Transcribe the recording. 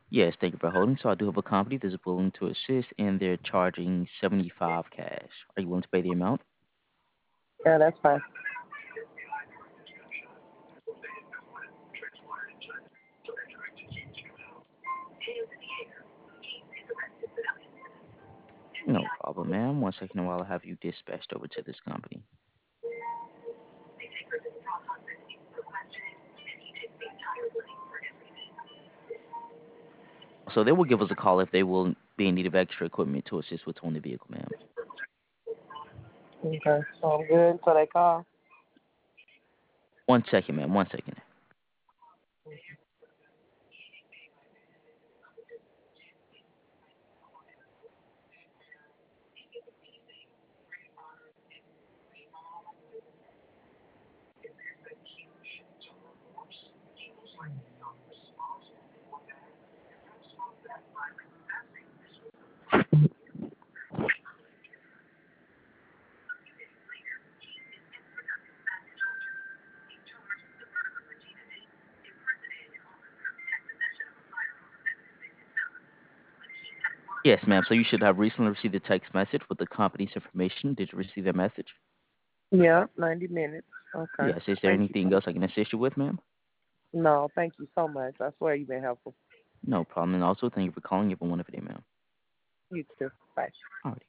Yes, thank you for holding. So I do have a company that's willing to assist, and they're charging 75 cash. Are you willing to pay the amount? Yeah, that's fine. No problem, ma'am. One second while I have you dispatched over to this company. So they will give us a call if they will be in need of extra equipment to assist with towing the vehicle, ma'am. Okay, so I'm good until they call. One second, ma'am. One second. Yes, ma'am. So you should have recently received a text message with the company's information. Did you receive that message? Yeah, 90 minutes. Okay. Yes. Is there Thank you. anything else I can assist you with, ma'am? No, thank you so much. I swear you've been helpful. No problem. And also, thank you for calling. You have a wonderful day, ma'am. You too. Bye. Alrighty.